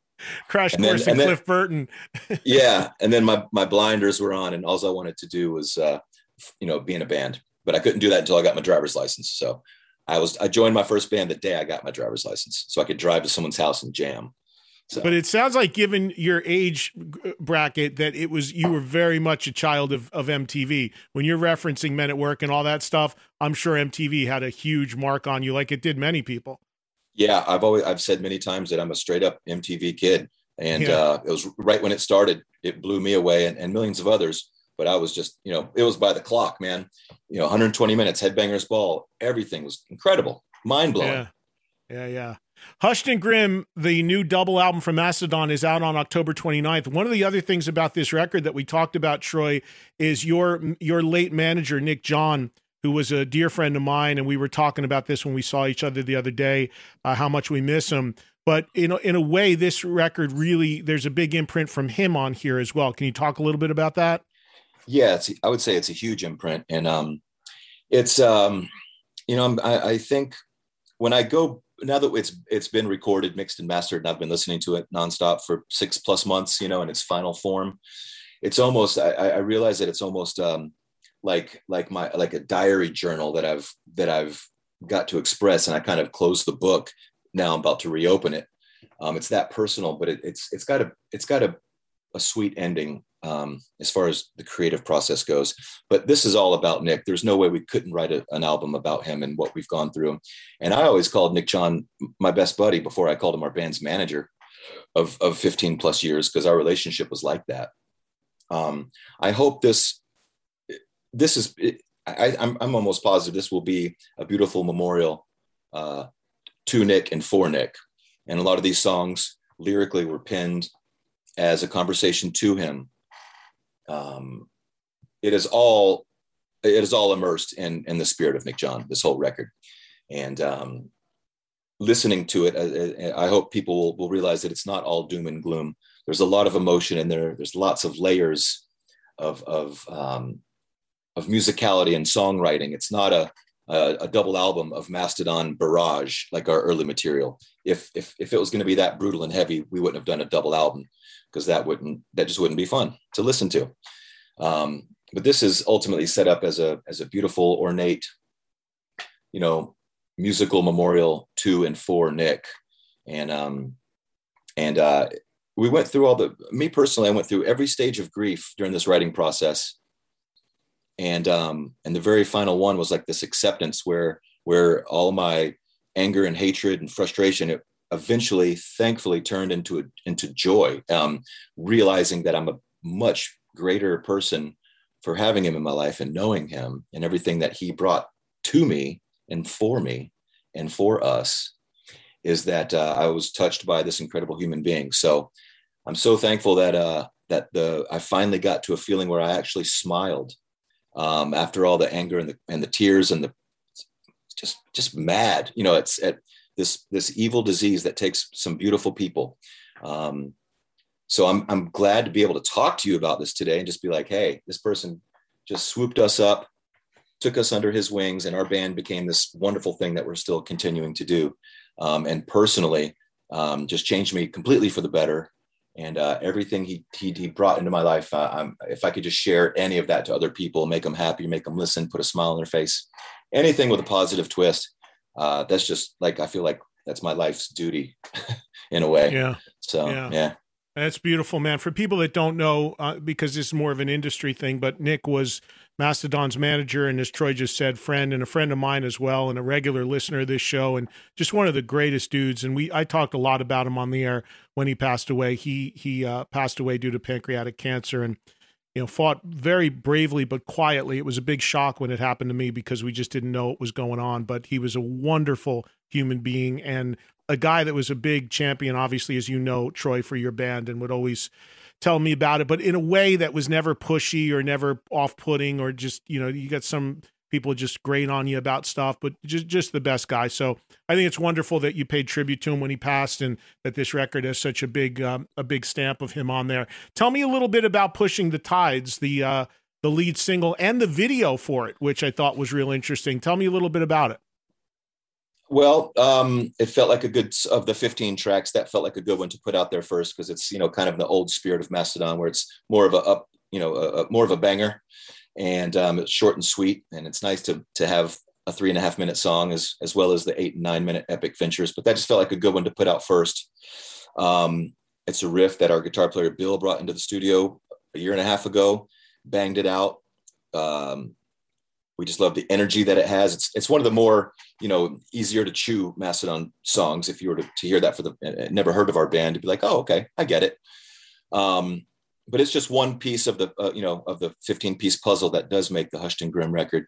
Crash and Course then, and, and Cliff Burton. Yeah. And then my, my blinders were on and all I wanted to do was, uh, you know, be in a band, but I couldn't do that until I got my driver's license. So I was, I joined my first band the day I got my driver's license so I could drive to someone's house and jam. So. But it sounds like given your age bracket that it was, you were very much a child of, of M T V. When you're referencing Men at Work and all that stuff, I'm sure M T V had a huge mark on you like it did many people. Yeah, I've always I've said many times that I'm a straight up M T V kid, and yeah. uh, it was right when it started. It blew me away, and, and millions of others. But I was just, you know, it was by the clock, man. You know, one hundred twenty minutes, Headbangers Ball, everything was incredible, mind blowing. Yeah, yeah, yeah. Hushed and Grim, the new double album from Mastodon, is out on October twenty-ninth. One of the other things about this record that we talked about, Troy, is your your late manager Nick John, who was a dear friend of mine, and we were talking about this when we saw each other the other day, uh, how much we miss him. But in a, in a way, this record really, there's a big imprint from him on here as well. Can you talk a little bit about that? Yeah, it's, I would say it's a huge imprint. And um, it's, um, you know, I, I think when I go, now that it's it's been recorded, mixed and mastered, and I've been listening to it nonstop for six plus months, you know, in its final form, it's almost, I, I realize that it's almost, um, like like my like a diary journal that I've that I've got to express, and I kind of closed the book. Now I'm about to reopen it. Um, it's that personal, but it, it's it's got a it's got a, a sweet ending um, as far as the creative process goes. But this is all about Nick. There's no way we couldn't write a, an album about him and what we've gone through. And I always called Nick John my best buddy before I called him our band's manager of of fifteen plus years, because our relationship was like that. Um, I hope this. This is, I, I'm, I'm almost positive this will be a beautiful memorial uh, to Nick and for Nick. And a lot of these songs lyrically were penned as a conversation to him. Um, it is all, it is all immersed in, in the spirit of Nick John, this whole record. And um, listening to it, I, I hope people will, will realize that it's not all doom and gloom. There's a lot of emotion in there. There's lots of layers of, of, um, of musicality and songwriting. It's not a, a, a double album of Mastodon barrage like our early material. If if if it was going to be that brutal and heavy, we wouldn't have done a double album, because that wouldn't that just wouldn't be fun to listen to. Um, but this is ultimately set up as a as a beautiful, ornate, you know, musical memorial to and for Nick. And um, and uh, we went through all the. Me personally, I went through every stage of grief during this writing process. And um, and the very final one was like this acceptance where where all my anger and hatred and frustration, it eventually, thankfully, turned into a, into joy. Um, realizing that I'm a much greater person for having him in my life and knowing him and everything that he brought to me and for me and for us, is that uh, I was touched by this incredible human being. So I'm so thankful that uh, that the I finally got to a feeling where I actually smiled. Um, after all the anger and the and the tears and the just just mad, you know, it's at this this evil disease that takes some beautiful people. Um, so I'm I'm glad to be able to talk to you about this today and just be like, hey, this person just swooped us up, took us under his wings, and our band became this wonderful thing that we're still continuing to do. Um, and personally, um, just changed me completely for the better. And uh, everything he, he he brought into my life, uh, I'm, if I could just share any of that to other people, make them happy, make them listen, put a smile on their face, anything with a positive twist, uh, that's just like, I feel like that's my life's duty in a way. Yeah. So, yeah. yeah. That's beautiful, man. For people that don't know, uh, because this is more of an industry thing, but Nick was Mastodon's manager and, as Troy just said, friend, and a friend of mine as well, and a regular listener of this show, and just one of the greatest dudes. And we I talked a lot about him on the air when he passed away. He he uh, passed away due to pancreatic cancer, and you know fought very bravely but quietly. It was a big shock when it happened to me because we just didn't know what was going on. But he was a wonderful human being and a guy that was a big champion, obviously, as you know, Troy, for your band, and would always tell me about it, but in a way that was never pushy or never off-putting, or just, you know, you got some people just grate on you about stuff, but just, just the best guy. So I think it's wonderful that you paid tribute to him when he passed, and that this record has such a big, um, a big stamp of him on there. Tell me a little bit about Pushing the Tides, the, uh, the lead single and the video for it, which I thought was real interesting. Tell me a little bit about it. Well, um, it felt like a good, of the fifteen tracks, that felt like a good one to put out there first, because it's, you know, kind of the old spirit of Mastodon, where it's more of a up, you know, a, a, more of a banger, and um, it's short and sweet, and it's nice to to have a three and a half minute song as as well as the eight and nine minute epic ventures. But that just felt like a good one to put out first. Um, it's a riff that our guitar player Bill brought into the studio a year and a half ago, banged it out. Um, We just love the energy that it has. It's it's one of the more, you know, easier to chew Mastodon songs. If you were to, to hear that for the uh, never heard of our band, to be like, oh, okay, I get it. Um, but it's just one piece of the, uh, you know, of the fifteen piece puzzle that does make the Hushed and Grim record.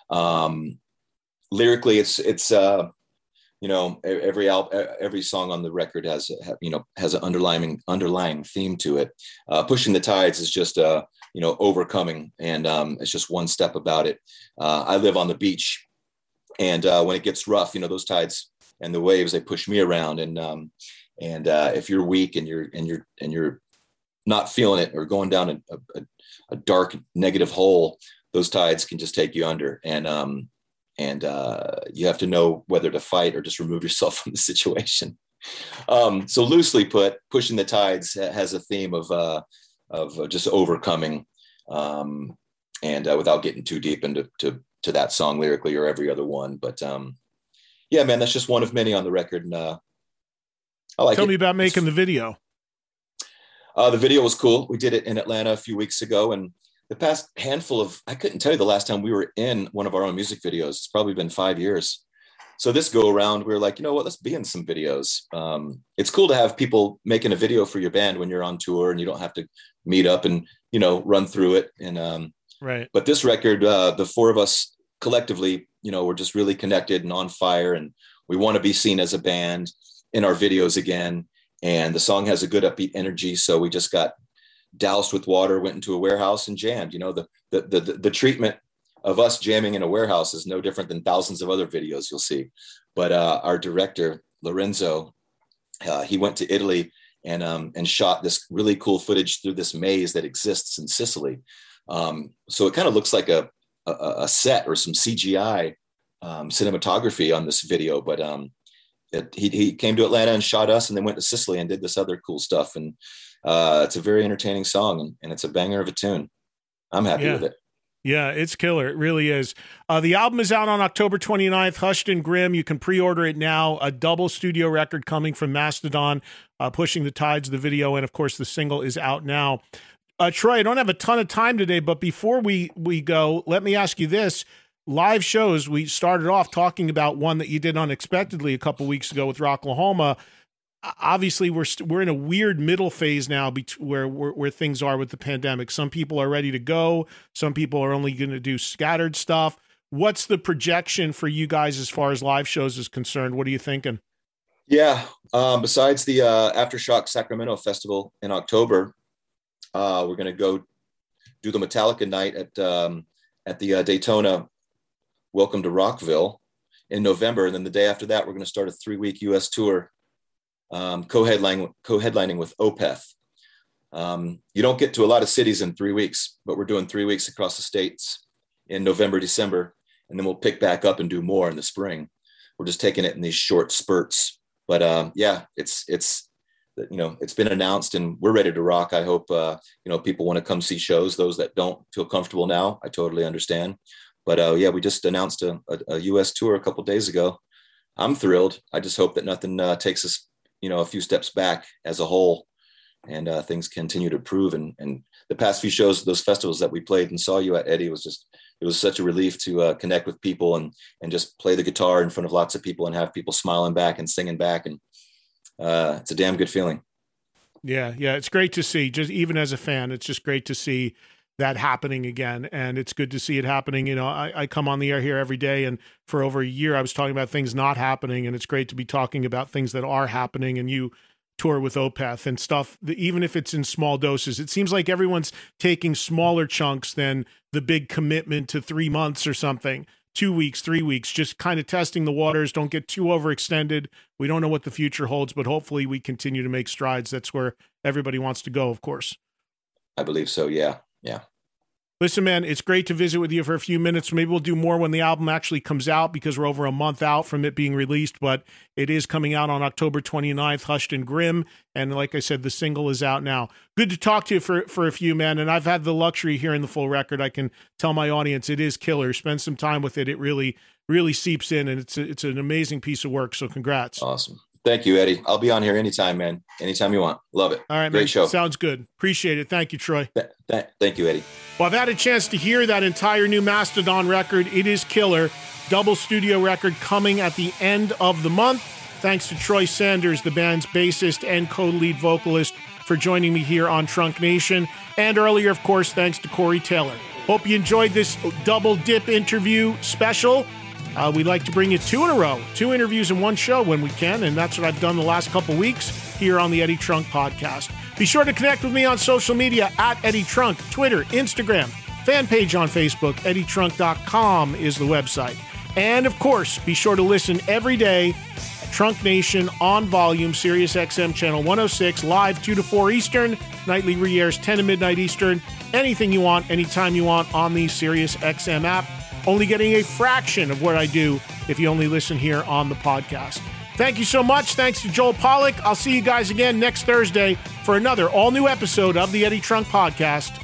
Um, lyrically, it's it's uh, you know, every al- every song on the record has, you know, has an underlying underlying theme to it. Uh, Pushing the Tides is just a, you know, overcoming, and um, it's just one step about it. Uh, I live on the beach, and uh, when it gets rough, you know, those tides and the waves, they push me around. And um, and uh, if you're weak and you're and you're and you're not feeling it, or going down a, a, a dark negative hole, those tides can just take you under. And um, and uh, you have to know whether to fight or just remove yourself from the situation. Um, so loosely put, Pushing the Tides has a theme of uh, of just overcoming, um, and uh, without getting too deep into to, to that song lyrically or every other one. But um, yeah, man, that's just one of many on the record. And uh, I like Tell it. me about making the video. Uh, the video was cool. We did it in Atlanta a few weeks ago, and the past handful of, I couldn't tell you the last time we were in one of our own music videos. It's probably been five years. So this go around, we were like, you know what, let's be in some videos. Um, it's cool to have people making a video for your band when you're on tour and you don't have to meet up and, you know, run through it. And, um, right. But this record, uh, the four of us collectively, you know, we're just really connected and on fire, and we want to be seen as a band in our videos again. And the song has a good upbeat energy. So we just got doused with water, went into a warehouse and jammed. You know, the, the, the, the, the treatment of us jamming in a warehouse is no different than thousands of other videos you'll see. But uh, our director, Lorenzo, uh, he went to Italy and um, and shot this really cool footage through this maze that exists in Sicily. Um, so it kind of looks like a, a, a set or some C G I um, cinematography on this video. But um, it, he, he came to Atlanta and shot us, and then went to Sicily and did this other cool stuff. And uh, it's a very entertaining song, and, and it's a banger of a tune. I'm happy yeah. with it. Yeah, it's killer. It really is. Uh, the album is out on October twenty-ninth, Hushed and Grim. You can pre-order it now. A double studio record coming from Mastodon, uh, Pushing the Tides, the video, and of course the single is out now. Uh, Troy, I don't have a ton of time today, but before we, we go, let me ask you this. Live shows, we started off talking about one that you did unexpectedly a couple weeks ago with Rocklahoma. Obviously, we're st- we're in a weird middle phase now, bet- where, where where things are with the pandemic. Some people are ready to go. Some people are only going to do scattered stuff. What's the projection for you guys as far as live shows is concerned? What are you thinking? Yeah. Um, besides the uh, Aftershock Sacramento Festival in October, uh, we're going to go do the Metallica night at um, at the uh, Daytona Welcome to Rockville in November, and then the day after that, we're going to start a three week U S tour. Um, co-headlining, co-headlining with Opeth. Um, you don't get to a lot of cities in three weeks, but we're doing three weeks across the states in November, December, and then we'll pick back up and do more in the spring. We're just taking it in these short spurts. But um, yeah, it's, it's, you know, it's been announced and we're ready to rock. I hope, uh, you know, people want to come see shows. Those that don't feel comfortable now, I totally understand. But uh, yeah, we just announced a, a, a U S tour a couple of days ago. I'm thrilled. I just hope that nothing uh, takes us, you know, a few steps back as a whole, and uh, things continue to improve. And, and the past few shows, those festivals that we played and saw you at, Eddie, was just, it was such a relief to uh, connect with people and, and just play the guitar in front of lots of people and have people smiling back and singing back. And uh, it's a damn good feeling. Yeah. Yeah. It's great to see, just even as a fan, it's just great to see that happening again. And it's good to see it happening. You know, I, I come on the air here every day, and for over a year, I was talking about things not happening, and it's great to be talking about things that are happening. And you tour with Opeth and stuff, that even if it's in small doses, it seems like everyone's taking smaller chunks than the big commitment to three months or something, two weeks, three weeks, just kind of testing the waters. Don't get too overextended. We don't know what the future holds, but hopefully we continue to make strides. That's where everybody wants to go, of course. I believe so. Yeah. Yeah. Listen, man, it's great to visit with you for a few minutes. Maybe we'll do more when the album actually comes out, because we're over a month out from it being released, but it is coming out on October twenty-ninth, Hushed and Grim. And like I said, the single is out now. Good to talk to you for, for a few, man. And I've had the luxury of hearing the full record. I can tell my audience it is killer. Spend some time with it. It really, really seeps in, and it's a, it's an amazing piece of work. So congrats. Awesome. Thank you, Eddie. I'll be on here anytime, man. Anytime you want. Love it. All right, Great man. show. Sounds good. Appreciate it. Thank you, Troy. Th- th- thank you, Eddie. Well, I've had a chance to hear that entire new Mastodon record. It is killer. Double studio record coming at the end of the month. Thanks to Troy Sanders, the band's bassist and co-lead vocalist, for joining me here on Trunk Nation. And earlier, of course, thanks to Corey Taylor. Hope you enjoyed this double dip interview special. Uh, we like to bring you two in a row, two interviews in one show when we can, and that's what I've done the last couple weeks here on the Eddie Trunk Podcast. Be sure to connect with me on social media at Eddie Trunk, Twitter, Instagram, fan page on Facebook, eddie trunk dot com is the website. And, of course, be sure to listen every day, Trunk Nation on volume, Sirius X M channel one oh six, live two to four Eastern, nightly re-airs ten to midnight Eastern, anything you want, anytime you want on the Sirius X M app. Only getting a fraction of what I do if you only listen here on the podcast. Thank you so much. Thanks to Joel Pollack. I'll see you guys again next Thursday for another all-new episode of the Eddie Trunk Podcast.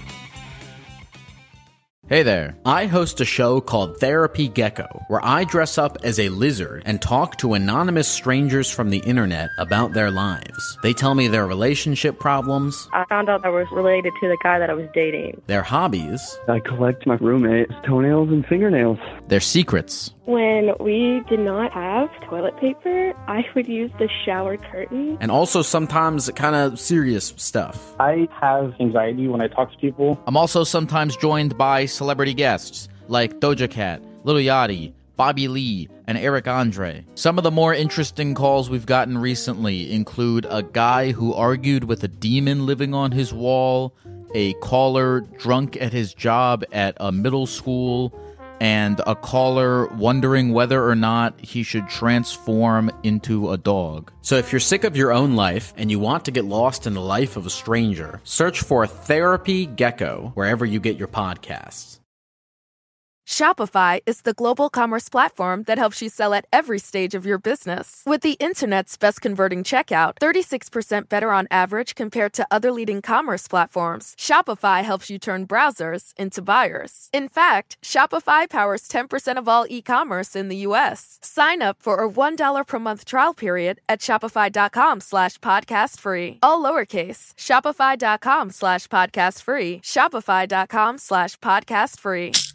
Hey there. I host a show called Therapy Gecko, where I dress up as a lizard and talk to anonymous strangers from the internet about their lives. They tell me their relationship problems. I found out I was related to the guy that I was dating. Their hobbies. I collect my roommate's toenails and fingernails. Their secrets. When we did not have toilet paper, I would use the shower curtain. And also sometimes kind of serious stuff. I have anxiety when I talk to people. I'm also sometimes joined by celebrity guests like Doja Cat, Lil Yachty, Bobby Lee, and Eric Andre. Some of the more interesting calls we've gotten recently include a guy who argued with a demon living on his wall, a caller drunk at his job at a middle school, and a caller wondering whether or not he should transform into a dog. So if you're sick of your own life and you want to get lost in the life of a stranger, search for Therapy Gecko wherever you get your podcasts. Shopify is the global commerce platform that helps you sell at every stage of your business. With the internet's best converting checkout, thirty-six percent better on average compared to other leading commerce platforms, Shopify helps you turn browsers into buyers. In fact, Shopify powers ten percent of all e-commerce in the U S. Sign up for a one dollar per month trial period at shopify.com slash podcast free. All lowercase, shopify.com slash podcast free, shopify.com slash podcast free.